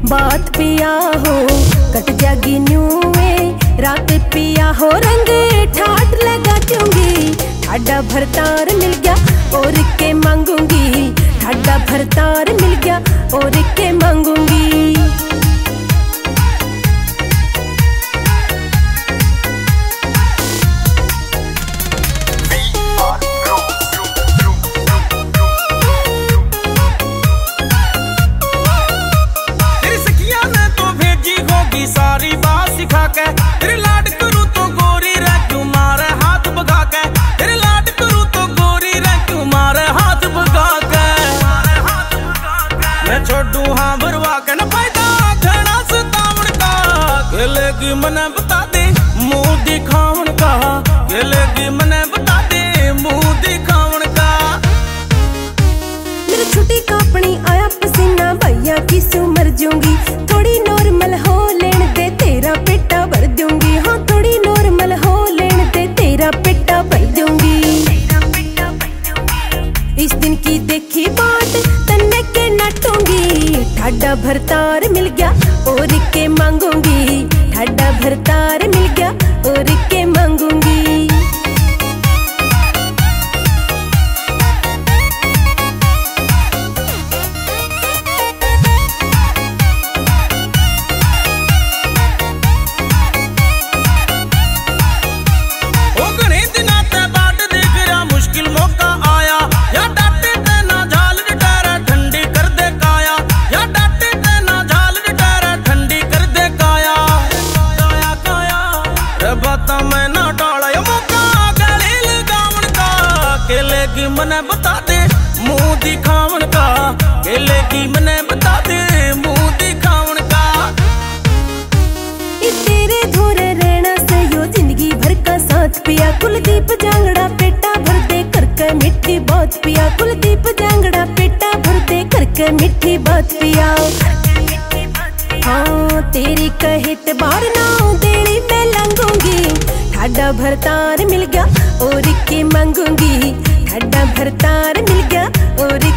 बात पिया हो कट जागी न्यूए रात पिया हो रंग ठाट लगा दूंगी। ठाडा भरतार मिल गया और के मांगूंगी, ठाडा भरतार मिल गया और के मांगूंगी। सारी बात सिखा के तेरे लाड करूं तो गोरी रह क्यों मारे हाथ भगा के, तेरे लाड करूं तो गोरी रह क्यों मारे हाथ भगा के। मैं छोड़ू हाँ भरवा के न फायदा घना सतावन का, खेलेगी मने बता दे मुंह दिखावन का, खेलेगी मने बता दे मुंह दिखावन का। मेरी छुट्टी कापनी आया पसीना भैया की सू मर जाऊंगी। थोड़ी नॉर्मल हो लेने दे तेरा पेटा भर दूंगी, हाँ थोड़ी नॉर्मल हो लेने दे तेरा पेटा भर दूंगी। इस दिन की देखी बात तन्ने के नटूंगी। ठाडा भरतार मिल गया और के मांगूंगी, ठाडा भरतार मिल गया और के मांगूंगी। खेलेगी मने बता दे मुंह दिखावन का, खेलेगी मने बता दे मुंह दिखावन का। तेरे धोरे रहना से यो जिंदगी भर का साथ पिया। कुलदीप जांगड़ा पेटा भर दे करके मिठी बात पिया, कुलदीप जांगड़ा पेटा भर दे करके मिठी बात पिया। हाँ तेरी कहित बार ना देरी मैं लंघूंगी। ठाडा भरतार मिल गया और के मांगूंगी, ठाडा भरतार मिल गया और